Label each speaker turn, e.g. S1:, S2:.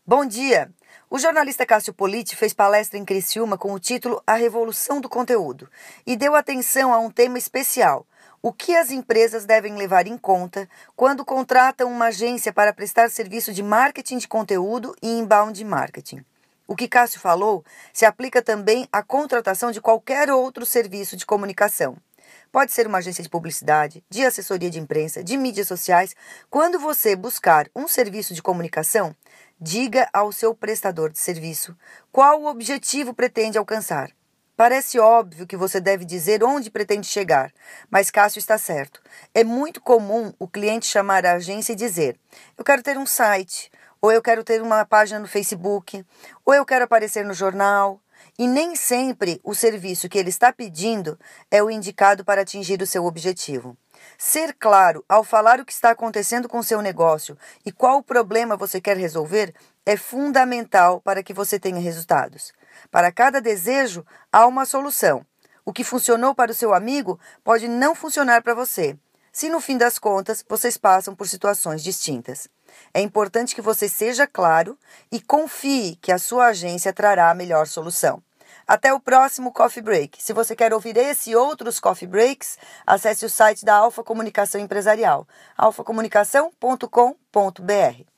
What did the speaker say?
S1: Bom dia! O jornalista Cássio Politi fez palestra em Criciúma com o título A Revolução do Conteúdo e deu atenção a um tema especial: o que as empresas devem levar em conta quando contratam uma agência para prestar serviço de marketing de conteúdo e inbound marketing. O que Cássio falou se aplica também à contratação de qualquer outro serviço de comunicação. Pode ser uma agência de publicidade, de assessoria de imprensa, de mídias sociais. Quando você buscar um serviço de comunicação, diga ao seu prestador de serviço qual o objetivo pretende alcançar. Parece óbvio que você deve dizer onde pretende chegar, mas Cássio está certo. É muito comum o cliente chamar a agência e dizer: eu quero ter um site, ou eu quero ter uma página no Facebook, ou eu quero aparecer no jornal. E nem sempre o serviço que ele está pedindo é o indicado para atingir o seu objetivo. Ser claro ao falar o que está acontecendo com o seu negócio e qual o problema você quer resolver é fundamental para que você tenha resultados. Para cada desejo, há uma solução. O que funcionou para o seu amigo pode não funcionar para você, se no fim das contas vocês passam por situações distintas. É importante que você seja claro e confie que a sua agência trará a melhor solução. Até o próximo Coffee Break. Se você quer ouvir esse e outros Coffee Breaks, acesse o site da Alfa Comunicação Empresarial, alfacomunicação.com.br.